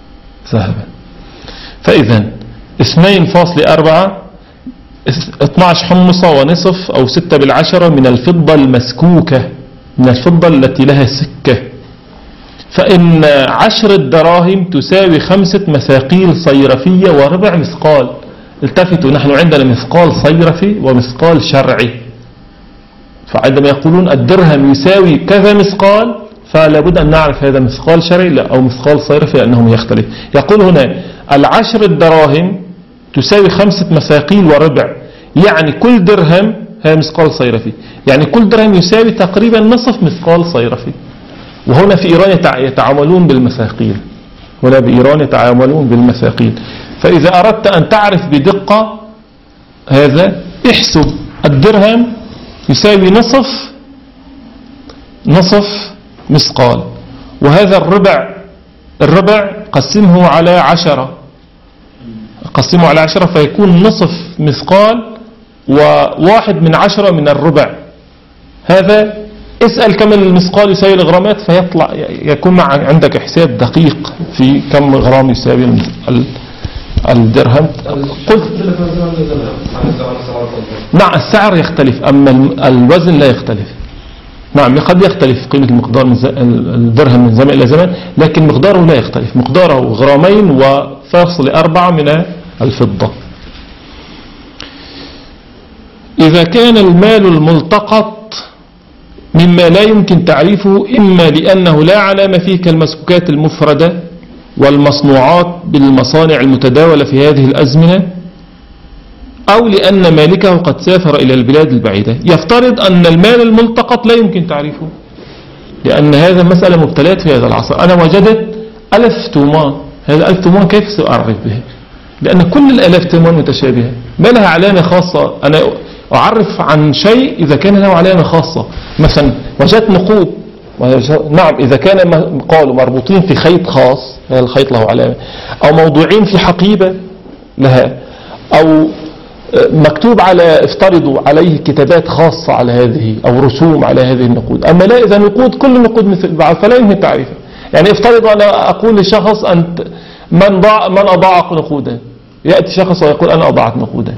فإذا 2.4 12 حمصة ونصف أو 6 بالعشرة من الفضة المسكوكة، من الفضة التي لها سكة. فإن 10 دراهم تساوي 5 مثاقيل صيرفية وربع مثقال. التفتوا، نحن عندنا مثقال صيرفي ومثقال شرعي، فعندما يقولون الدرهم يساوي كذا مثقال فلا بد أن نعرف هذا مثقال شرعي لا أو مثقال صيرفي لأنهم يختلف. يقول هنا 10 دراهم تساوي 5 مثاقيل وربع، يعني كل درهم هي مثقال صيرفي، يعني كل درهم يساوي تقريبا نصف مثقال صيرفي. وهنا في إيران يتعاملون بالمثاقيل، هنا بإيران يتعاملون بالمثاقيل. فإذا أردت أن تعرف بدقة هذا احسب الدرهم يساوي نصف مثقال، وهذا الربع قسمه على 10 فيكون نصف مثقال و1/10 من الربع. هذا اسأل كم المثقال يساوي الغرامات فيطلع يكون عندك حساب دقيق في كم غرام يساوي الدرهم. قلت نعم السعر يختلف أما الوزن لا يختلف. نعم قد يختلف قيمة المقدار من الدرهم من زمان إلى زمان، لكن مقداره لا يختلف، مقداره 2.4 من الفضة. إذا كان المال الملتقط مما لا يمكن تعريفه إما لأنه لا علامة فيه كالمسكوكات المفردة والمصنوعات بالمصانع المتداولة في هذه الأزمنة، أو لأن مالكه قد سافر إلى البلاد البعيدة. يفترض أن المال الملتقط لا يمكن تعريفه لأن هذا مسألة مبتلات في هذا العصر. أنا وجدت 1000 تومان، هذا 1000 تومان كيف سأعرف به؟ لأن كل الآلاف تومان متشابهة ما لها علامة خاصة. أنا أعرف عن شيء إذا كان له علامة خاصة. مثلا وجدت نقود، نعم إذا كان قالوا مربوطين في خيط خاص هذا الخيط له علامة، أو موضوعين في حقيبة لها، أو مكتوب على افترضوا عليه كتابات خاصة على هذه أو رسوم على هذه النقود. أما لا إذا نقود كل النقود مثل بعض فلا يمكن تعريفها. يعني افترضوا أنا أقول لشخص أنت من أضاع نقودا، يأتي شخص ويقول أنا أضاعت نقودا،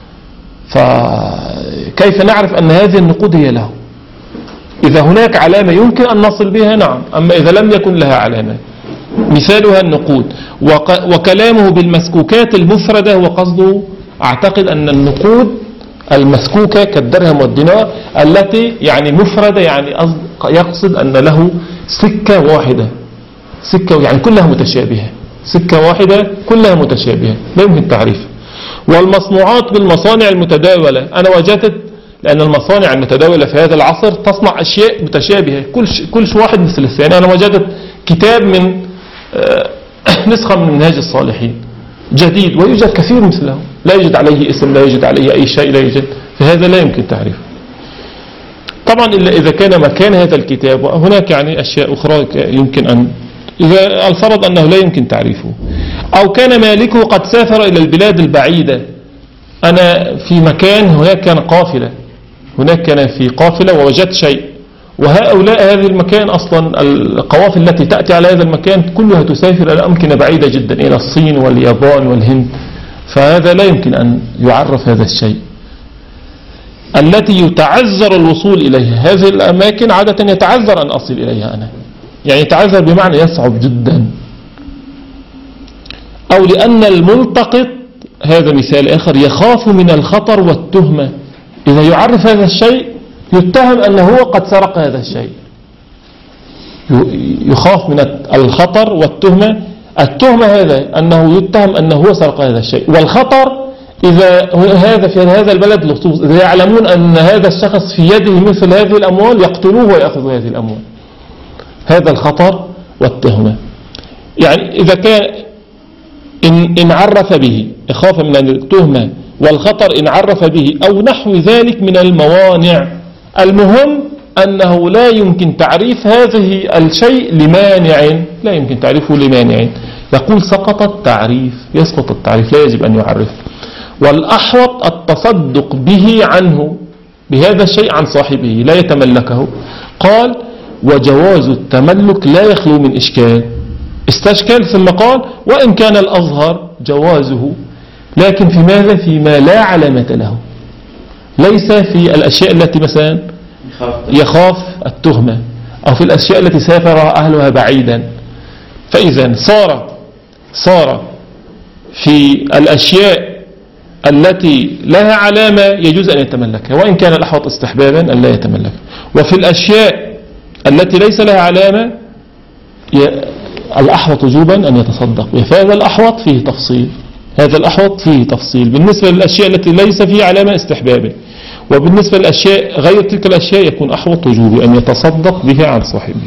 فكيف نعرف أن هذه النقود هي له؟ إذا هناك علامة يمكن أن نصل بها نعم، أما إذا لم يكن لها علامة مثالها النقود. وكلامه بالمسكوكات المفردة وقصده أعتقد أن النقود المسكوكة كالدرهم والدينار التي يعني مفردة، يعني يقصد أن له سكة واحدة، سكة يعني كلها متشابهة، سكة واحدة كلها متشابهة لا يمكن تعريفها. والمصنوعات بالمصانع المتداولة، أنا وجدت لأن المصانع المتداولة في هذا العصر تصنع أشياء متشابهة كل واحد مثل الثاني. أنا وجدت كتاب من نسخة من منهاج الصالحين جديد ويوجد كثير مثله، لا يوجد عليه اسم، لا يوجد عليه أي شيء، لا يوجد، فهذا لا يمكن تعريفه طبعا إلا إذا كان مكان هذا الكتاب. وهناك يعني أشياء أخرى يمكن أن إذا الفرض أنه لا يمكن تعريفه. أو كان مالكه قد سافر إلى البلاد البعيدة. أنا في مكان هناك كان قافلة، هناك كان في قافلة ووجدت شيء، وهؤلاء هذه المكان أصلا القوافل التي تأتي على هذا المكان كلها تسافر إلى أمكنة بعيدة جدا إلى الصين واليابان والهند، فهذا لا يمكن أن يعرف هذا الشيء. التي يتعذر الوصول إليها، هذه الأماكن عادة يتعذر أن أصل إليها أنا، يعني يتعذر بمعنى يصعب جدا. أو لأن الملتقط، هذا مثال آخر، يخاف من الخطر والتهمة. إذا يعرف هذا الشيء يتهم أنه هو قد سرق هذا الشيء، يخاف من الخطر والتهمة. التهمة هذا أنه يتهم أنه هو سرق هذا الشيء، والخطر إذا هذا في هذا البلد لصوص، إذا يعلمون أن هذا الشخص في يده مثل هذه الأموال يقتلوه ويأخذوا هذه الأموال. هذا الخطر والتهمة. يعني إذا كان إن عرف به، يخاف من التهمة والخطر إن عرف به أو نحو ذلك من الموانع. المهم أنه لا يمكن تعريف هذه الشيء لمانع، لا يمكن تعريفه لمانع. يقول سقط التعريف، يسقط التعريف، لا يجب أن يعرف. والأحوط التصدق به عنه، بهذا الشيء عن صاحبه، لا يتملكه. قال وجواز التملك لا يخلو من إشكال. استشكال ثم قال وإن كان الأظهر جوازه، لكن في ماذا؟ فيما لا علامة له، ليس في الأشياء التي مثلا يخاف التهمة أو في الأشياء التي سافر أهلها بعيدا. فإذا صار في الأشياء التي لها علامة يجوز أن يتملكها، وإن كان الأحوط استحبابا أن لا يتملكها. وفي الأشياء التي ليس لها علامة الأحوط وجوبا أن يتصدق. فهذا الأحوط فيه تفصيل، هذا الأحوط فيه تفصيل بالنسبة للأشياء التي ليس فيها علامة استحبابا. وبالنسبة للأشياء غير تلك الأشياء يكون أحوط وجوبي أن يتصدق بها عن صاحبه.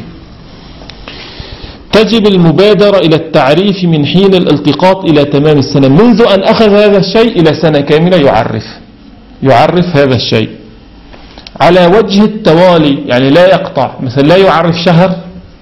تجب المبادرة إلى التعريف من حين الالتقاط إلى تمام السنة، منذ أن أخذ هذا الشيء إلى سنة كاملة يعرف هذا الشيء على وجه التوالي، يعني لا يقطع، مثلا لا يعرف شهر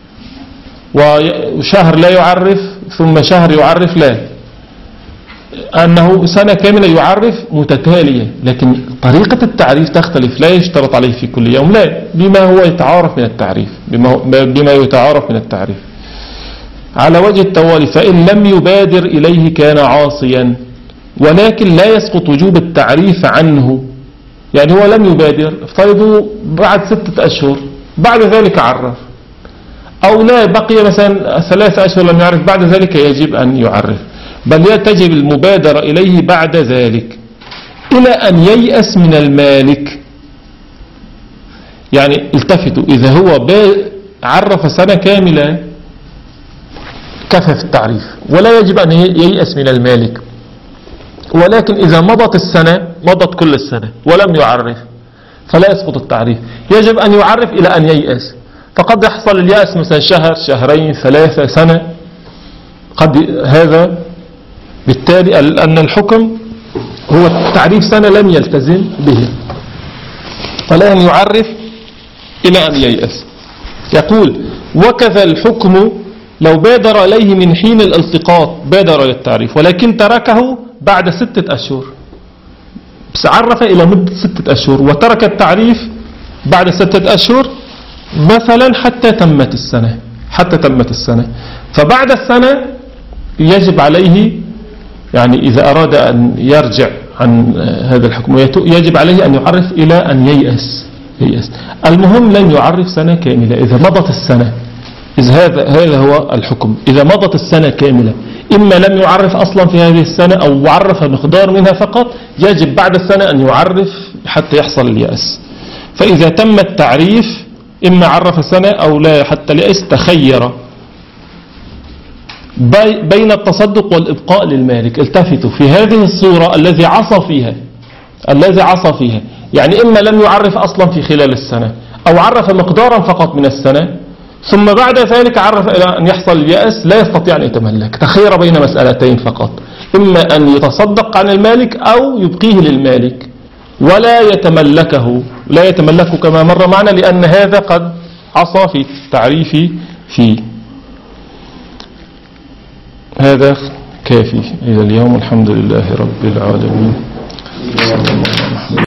وشهر لا يعرف ثم شهر يعرف، لا، أنه سنة كاملة يعرف متتالية. لكن طريقة التعريف تختلف، لا يشترط عليه في كل يوم، لا، بما هو يتعارف من التعريف، بما يتعارف من التعريف على وجه التوالي. فإن لم يبادر إليه كان عاصيا، ولكن لا يسقط وجوب التعريف عنه. يعني هو لم يبادر، افترضوا بعد 6 أشهر بعد ذلك عرف، أو لا، بقي مثلا 3 أشهر لم يعرف، بعد ذلك يجب أن يعرف، بل تجب المبادرة إليه بعد ذلك إلى أن ييأس من المالك. يعني التفتوا، إذا هو عرف سنة كاملة كفى في التعريف ولا يجب أن ييأس من المالك، ولكن إذا مضت كل السنة ولم يعرف فلا يسقط التعريف، يجب أن يعرف إلى أن ييأس. فقد يحصل اليأس مثلا شهر، شهرين، 3 سنة، قد هذا بالتالي أن الحكم هو تعريف سنة لم يلتزم به، فلا أن يعرف إلى أن ييأس. يقول وكذا الحكم لو بادر إليه من حين الالتقاط، بادر للتعريف ولكن تركه بعد 6 أشهر، بس عرف إلى مدة 6 أشهر وترك التعريف بعد 6 أشهر مثلا حتى تمت السنة، فبعد السنة يجب عليه، يعني إذا أراد أن يرجع عن هذا الحكم يجب عليه أن يعرف إلى أن ييأس. المهم لن يعرف سنة كاملة إذا مضت السنة، هذا هو الحكم. إذا مضت السنة كاملة، إما لم يعرف أصلا في هذه السنة أو عرف مقدار منها فقط، يجب بعد السنة أن يعرف حتى يحصل اليأس. فإذا تم التعريف إما عرف سنة أو لا حتى اليأس، تخير بين التصدق والإبقاء للمالك. التفتوا في هذه الصورة الذي عصى فيها، يعني إما لم يعرف أصلا في خلال السنة أو عرف مقدارا فقط من السنة، ثم بعد ذلك عرف إلى أن يحصل اليأس، لا يستطيع أن يتملك، تخير بين مسألتين فقط، إما أن يتصدق عن المالك أو يبقيه للمالك ولا يتملكه كما مر معنا، لأن هذا قد عصى في التعريف فيه. هذا كافي إلى اليوم، الحمد لله رب العالمين.